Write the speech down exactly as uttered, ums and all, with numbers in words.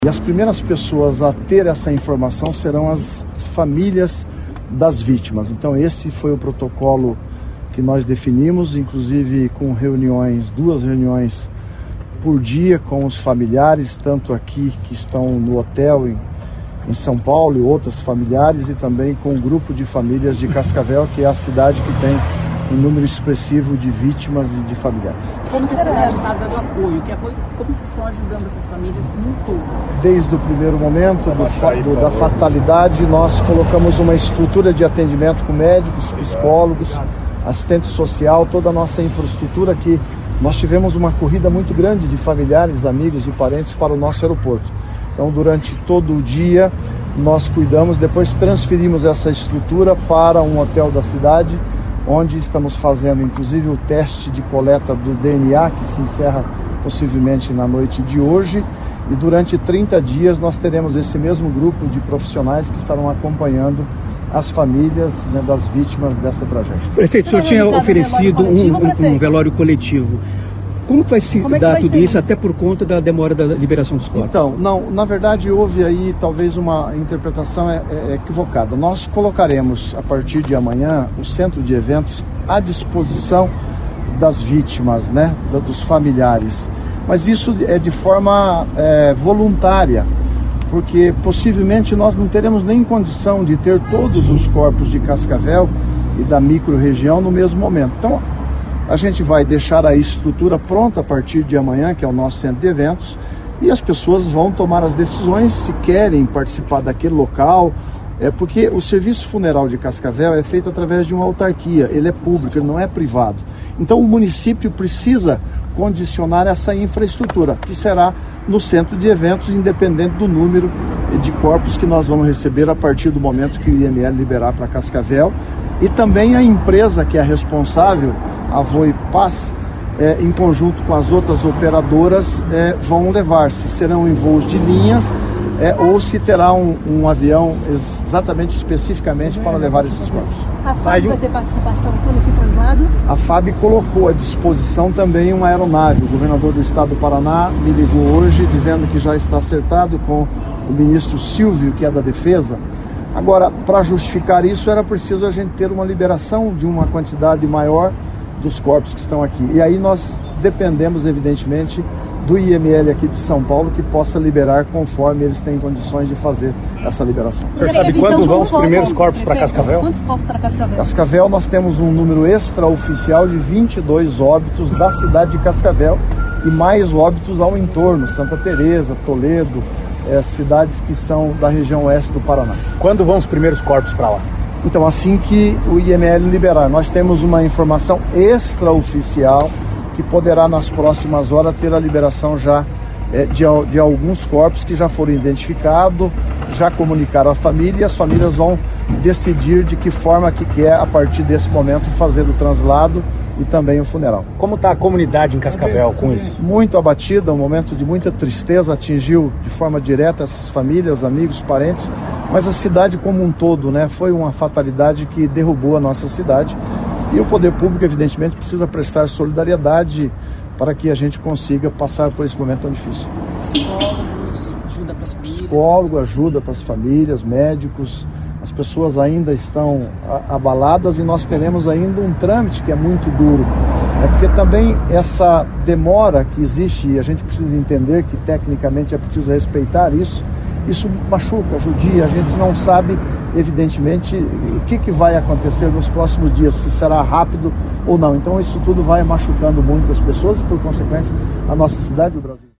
E as primeiras pessoas a ter essa informação serão as, as famílias das vítimas. Então esse foi o protocolo que nós definimos, inclusive com reuniões, duas reuniões por dia com os familiares, tanto aqui que estão no hotel em, em São Paulo e outros familiares, e também com o grupo de famílias de Cascavel, que é a cidade que tem um número expressivo de vítimas e de familiares. Como que a cidade está dando apoio? Que apoio? Como vocês estão ajudando essas famílias no todo? Desde o primeiro momento do, do, da fatalidade, nós colocamos uma estrutura de atendimento com médicos, psicólogos, assistente social, toda a nossa infraestrutura aqui. Nós tivemos uma corrida muito grande de familiares, amigos e parentes para o nosso aeroporto. Então, durante todo o dia, nós cuidamos, depois transferimos essa estrutura para um hotel da cidade, onde estamos fazendo inclusive o teste de coleta do D N A, que se encerra possivelmente na noite de hoje, e durante trinta dias nós teremos esse mesmo grupo de profissionais que estarão acompanhando as famílias, né, das vítimas dessa tragédia. Prefeito, o senhor tinha oferecido um, um, um velório coletivo. Como vai se Como é dar vai tudo isso? isso, até por conta da demora da liberação dos corpos? Então, não, na verdade houve aí talvez uma interpretação é, é, equivocada. Nós colocaremos a partir de amanhã o centro de eventos à disposição das vítimas, né, dos familiares. Mas isso é de forma é, voluntária, porque possivelmente nós não teremos nem condição de ter todos os corpos de Cascavel e da micro-região no mesmo momento. Então, a gente vai deixar a estrutura pronta a partir de amanhã, que é o nosso centro de eventos, e as pessoas vão tomar as decisões se querem participar daquele local, é porque o serviço funeral de Cascavel é feito através de uma autarquia, ele é público, ele não é privado. Então o município precisa condicionar essa infraestrutura, que será no centro de eventos, independente do número de corpos que nós vamos receber a partir do momento que o I M L liberar para Cascavel, e também a empresa que é responsável, a Voi Paz, é, em conjunto com as outras operadoras, é, vão levar, se serão em voos de linhas é, ou se terá um, um avião exatamente, especificamente para levar esses corpos. A F A B vai ter participação então nesse traslado? A F A B colocou à disposição também uma aeronave. O governador do estado do Paraná me ligou hoje dizendo que já está acertado com o ministro Silvio, que é da Defesa. Agora, para justificar isso, era preciso a gente ter uma liberação de uma quantidade maior dos corpos que estão aqui. E aí nós dependemos, evidentemente, do I M L aqui de São Paulo, que possa liberar conforme eles têm condições de fazer essa liberação. O senhor sabe quando vão os primeiros corpos para Cascavel? Quantos corpos para Cascavel? Cascavel, nós temos um número extraoficial de vinte e dois óbitos da cidade de Cascavel e mais óbitos ao entorno, Santa Teresa, Toledo, é, cidades que são da região oeste do Paraná. Quando vão os primeiros corpos para lá? Então, assim que o I M L liberar, nós temos uma informação extraoficial que poderá, nas próximas horas, ter a liberação já é, de, de alguns corpos que já foram identificados, já comunicaram à família, e as famílias vão decidir de que forma que quer, a partir desse momento, fazer o translado e também o funeral. Como está a comunidade em Cascavel com isso? Muito abatida, um momento de muita tristeza, atingiu de forma direta essas famílias, amigos, parentes, mas a cidade como um todo, né? Foi uma fatalidade que derrubou a nossa cidade, e o poder público, evidentemente, precisa prestar solidariedade para que a gente consiga passar por esse momento tão difícil. Psicólogos, ajuda para as famílias? Psicólogo, ajuda para as famílias, médicos. As pessoas ainda estão abaladas e nós teremos ainda um trâmite que é muito duro. É porque também essa demora que existe, e a gente precisa entender que tecnicamente é preciso respeitar isso, isso machuca, judia, a gente não sabe, evidentemente, o que, que vai acontecer nos próximos dias, se será rápido ou não. Então isso tudo vai machucando muito as pessoas e, por consequência, a nossa cidade e o Brasil.